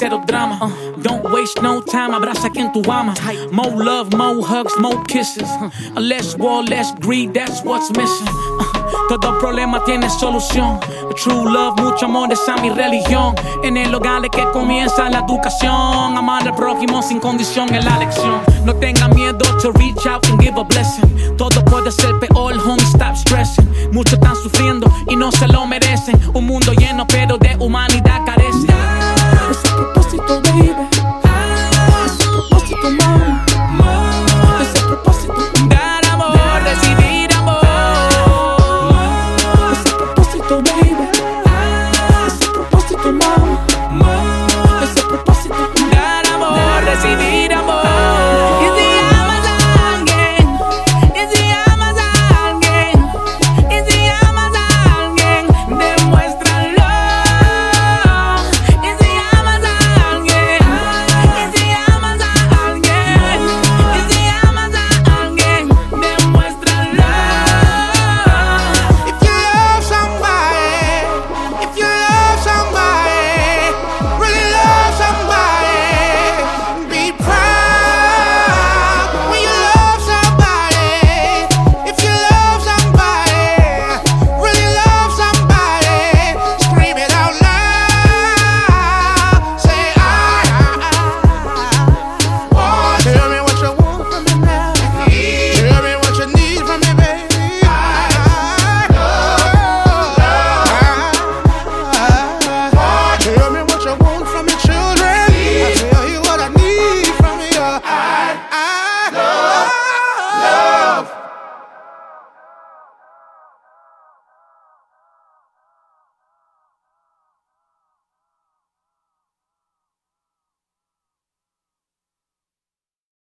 cero drama. Don't waste no time, abraza a quien tú amas. More love, more hugs, more kisses. Less war, less greed, that's what's missing. Todo problema tiene solución. True love, mucho amor, esa es mi religión. En el hogar es que comienza la educación. Amar al prójimo sin condición es la lección. No tenga miedo to reach out and give a blessing. Todo puede ser peor, homie, stop stressing. Muchos están sufriendo y no se lo merecen. Un mundo lleno